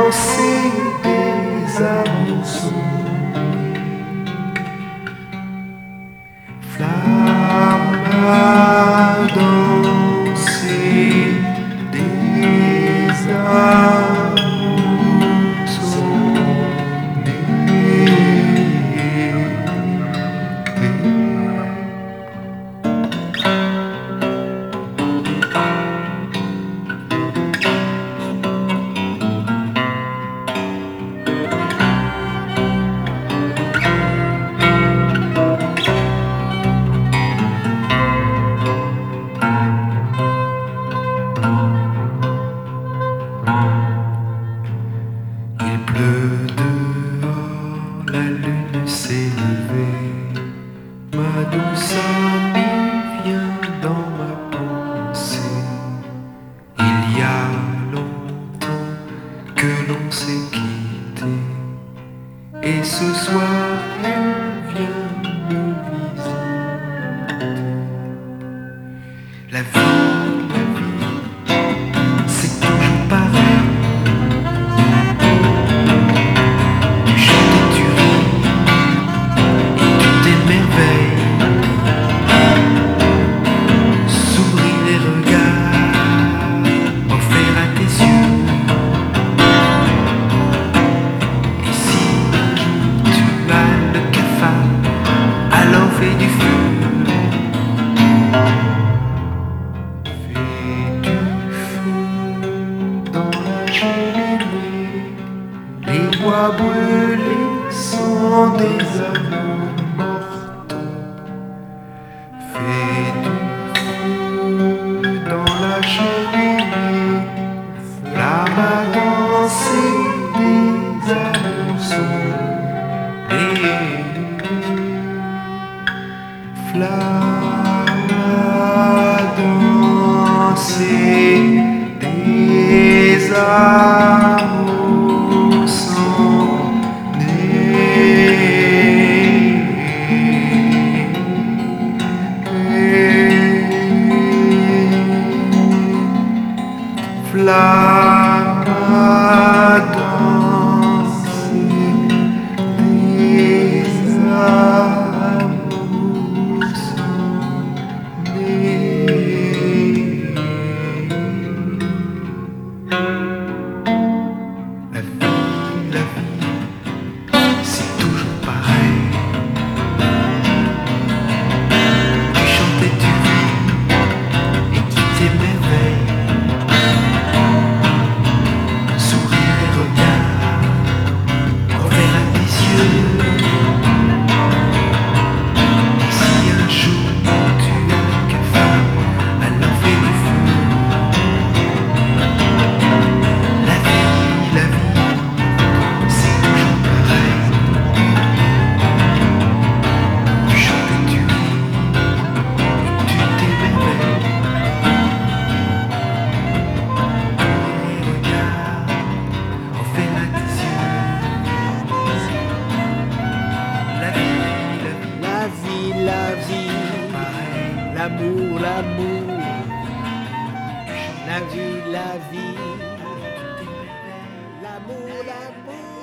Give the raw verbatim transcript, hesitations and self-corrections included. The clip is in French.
danser des amours. Flamme à danser des amours sont nés. Il pleut dehors, la lune s'est levée. Ma douce amie vient dans ma pensée. Il y a longtemps que l'on s'est quitté, et ce soir elle vient me visiter. La vie, la vie, c'est toujours pareil. Tu chantes et tu ris, et tu t'émerveilles. Sourire et regards offerts à tes yeux. Et si un jour tu as le cafard, alors fais du feu. Les bois brûlés sont des amours mortes. Fais du feu dans la cheminée, flamme à danser des amours sauvés. Flamme à danser des amours sans nez. Flamme à danser des amours sans nez. La vie, la vie, c'est toujours pareil. Tu chantes et tu ris, et tu t'émerveilles. Sourire et regard envers à tes yeux. Et si un jour tu as le cafard, alors fais du feu. La vie, la vie, c'est toujours pareil. Tu chantes et tu ris, et tu t'émerveilles. Et regarde, envers à tes yeux. La vie, la vie, La vie, la vie, pareil. l'amour, l'amour, la vie, la vie, l'amour, l'amour.